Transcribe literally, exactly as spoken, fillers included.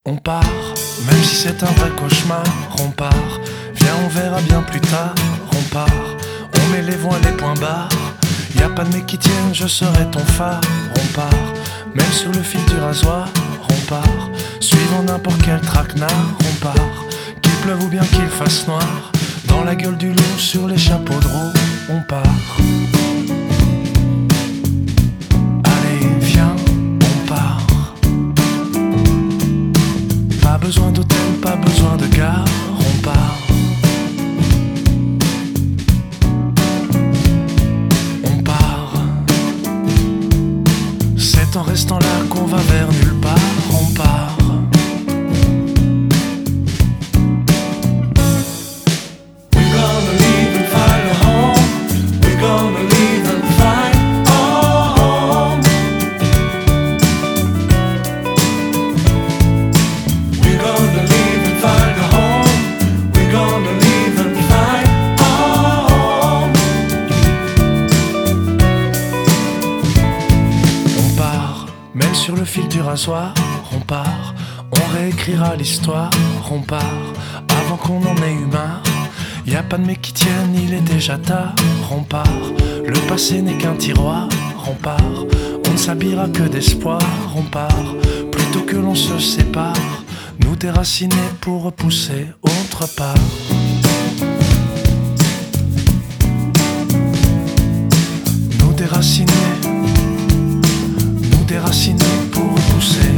On part, même si c'est un vrai cauchemar, on part. Viens, on verra bien plus tard, on part. On met les voiles, les points barres. Y a pas de mec qui tienne, je serai ton phare. On part, même sur le fil du rasoir, on part. Suivant n'importe quel traquenard, on part. Qu'il pleuve ou bien qu'il fasse noir, dans la gueule du loup, sur les chapeaux de roue, on part. Pas besoin d'hôtel, pas besoin de gare, on part. On part. C'est en restant là qu'on va vers nulle part, on part. We're gonna leave and find a home. We're gonna leave and find a home. We're gonna leave and find a home. We're gonna leave and find a home. On part, même sur le fil du rasoir, on part. On réécrira l'histoire, on part. Avant qu'on en ait eu marre, y a pas de mec qui tienne, il est déjà tard, on part. Le passé n'est qu'un tiroir, on part. On ne s'habillera que d'espoir, on part. Plutôt que l'on se sépare, nous déraciner pour repousser autre part. Nous déraciner, nous déraciner pour repousser